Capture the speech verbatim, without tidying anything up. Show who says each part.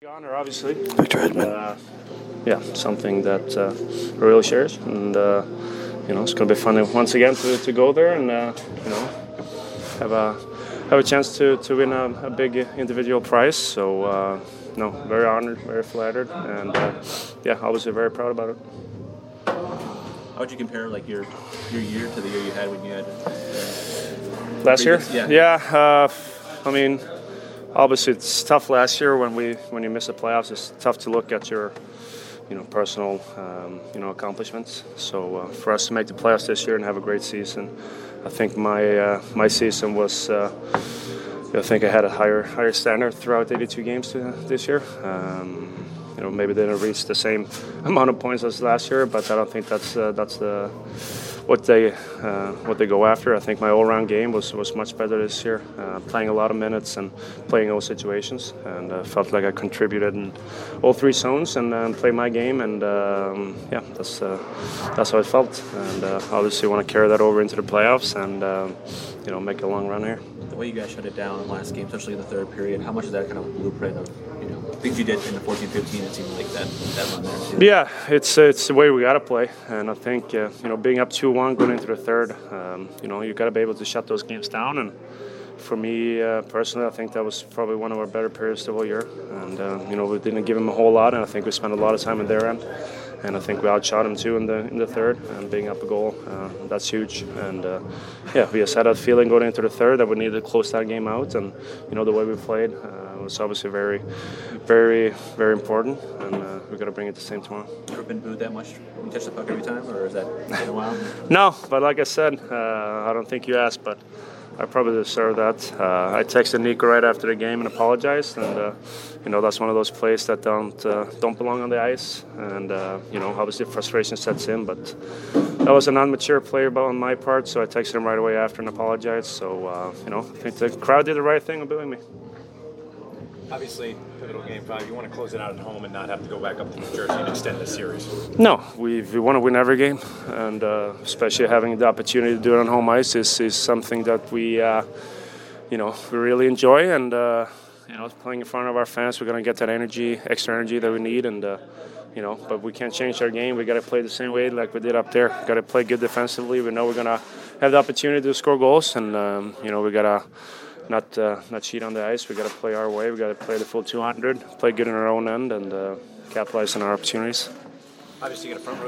Speaker 1: honor, obviously.
Speaker 2: Victor Hedman.
Speaker 1: Uh, yeah, something that uh, really shares, and uh, you know, it's going to be fun once again to, to go there and uh, you know have a have a chance to, to win a, a big individual prize. So uh, no, very honored, very flattered, and uh, yeah, obviously very proud about it.
Speaker 3: How would you compare like your your year to the year you had when you had uh,
Speaker 1: last year?
Speaker 3: Yeah.
Speaker 1: Yeah. Uh, I mean. Obviously, it's tough last year when we when you miss the playoffs. It's tough to look at your, you know, personal, um, you know, accomplishments. So uh, for us to make the playoffs this year and have a great season, I think my uh, my season was. Uh, I think I had a higher higher standard throughout eighty-two games to, this year. Um, you know, maybe they didn't reach the same amount of points as last year, but I don't think that's uh, that's the. What they uh, what they go after. I think my all-round game was, was much better this year, uh, playing a lot of minutes and playing all situations, and uh, felt like I contributed in all three zones and um, played my game, and um, yeah, that's uh, that's how it felt, and uh, obviously want to carry that over into the playoffs and uh, you know make a long run here.
Speaker 3: The way you guys shut it down in the last game, especially in the third period, how much is that kind of blueprint of you know things you did in the fourteen fifteen? It seemed like that that run there too.
Speaker 1: Yeah, it's it's the way we gotta play, and I think uh, you know being up two one going into the third, um, you know you gotta be able to shut those games down. And for me uh, personally, I think that was probably one of our better periods the whole year. And uh, you know we didn't give them a whole lot, and I think we spent a lot of time in their end. And I think we outshot them too in the in the third, and being up a goal, uh, that's huge. And uh, yeah, we just had that feeling going into the third that we needed to close that game out. And you know the way we played uh, was obviously very, very, very important. And uh, we got to bring it the same tomorrow.
Speaker 3: You ever been booed that much when you touch the puck every time, or is that been a while?
Speaker 1: No, but like I said, uh, I don't think you asked, but I probably deserve that. Uh, I texted Nico right after the game and apologized, and uh, you know that's one of those plays that don't uh, don't belong on the ice, and uh, you know obviously frustration sets in. But that was an immature play on my part, so I texted him right away after and apologized. So uh, you know I think the crowd did the right thing of booing me.
Speaker 4: Obviously, pivotal game five. You want to close it out at home and not have to go back up to New Jersey and extend the series.
Speaker 1: No, we we want to win every game, and uh, especially having the opportunity to do it on home ice is, is something that we, uh, you know, we really enjoy. And uh, you know, playing in front of our fans, we're gonna get that energy, extra energy that we need. And uh, you know, but we can't change our game. We got to play the same way like we did up there. Got to play good defensively. We know we're gonna have the opportunity to score goals, and um, you know, we gotta. Not uh, not cheat on the ice. We got to play our way. We got to play the full two hundred, play good in our own end, and uh, capitalize on our opportunities.
Speaker 4: Obviously, you got a front row